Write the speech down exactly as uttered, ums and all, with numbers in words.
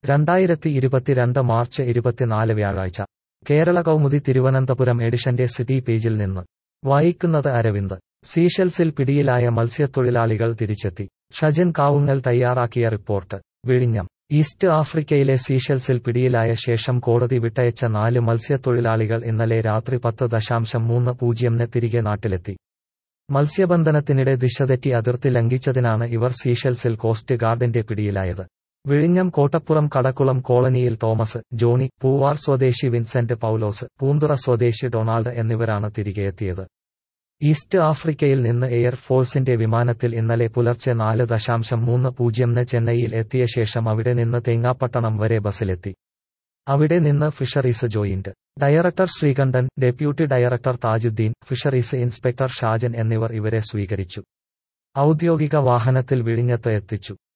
രണ്ടായിരത്തി ഇരുപത്തിരണ്ട് മാർച്ച് ഇരുപത്തിനാല് വ്യാഴാഴ്ച കേരള കൗമുദി തിരുവനന്തപുരം എഡിഷന്റെ സിറ്റി പേജിൽ നിന്ന് വായിക്കുന്നത് അരവിന്ദ്. സീഷെൽസിൽ പിടിയിലായ മത്സ്യത്തൊഴിലാളികൾ തിരിച്ചെത്തി. ഷജൻ കാവുങ്ങൽ തയ്യാറാക്കിയ റിപ്പോർട്ട്. വിഴിഞ്ഞം. ഈസ്റ്റ് ആഫ്രിക്കയിലെ സീഷെൽസിൽ പിടിയിലായ ശേഷം കോടതി വിട്ടയച്ച നാല് മത്സ്യത്തൊഴിലാളികൾ ഇന്നലെ രാത്രി പത്ത് ദശാംശം മൂന്ന് പൂജ്യംന് തിരികെ നാട്ടിലെത്തി. മത്സ്യബന്ധനത്തിനിടെ ദിശതെറ്റി അതിർത്തി ലംഘിച്ചതിനാണ് ഇവർ സീഷെൽസിൽ കോസ്റ്റ് ഗാർഡിന്റെ പിടിയിലായത്. വിഴിഞ്ഞം കോട്ടപ്പുറം കടക്കുളം കോളനിയിൽ തോമസ്, ജോണി, പൂവാർ സ്വദേശി വിൻസെന്റ് പൗലോസ്, പൂന്തുറ സ്വദേശി ഡൊണാൾഡ് എന്നിവരാണ് തിരികെയെത്തിയത്. ഈസ്റ്റ് ആഫ്രിക്കയിൽ നിന്ന് എയർ ഫോഴ്സിന്റെ വിമാനത്തിൽ ഇന്നലെ പുലർച്ചെ നാല് ദശാംശം മൂന്ന് പൂജ്യംന് ചെന്നൈയിൽ എത്തിയ ശേഷം അവിടെ നിന്ന് തേങ്ങാപ്പട്ടണം വരെ ബസിലെത്തി. അവിടെ നിന്ന് fisheries joint director Sreekantan, deputy director Thajudheen, fisheries inspector Shajan എന്നിവർ ഇവരെ സ്വീകരിച്ചു. ഔദ്യോഗിക വാഹനത്തിൽ വിഴിഞ്ഞത്ത് എത്തിച്ചു.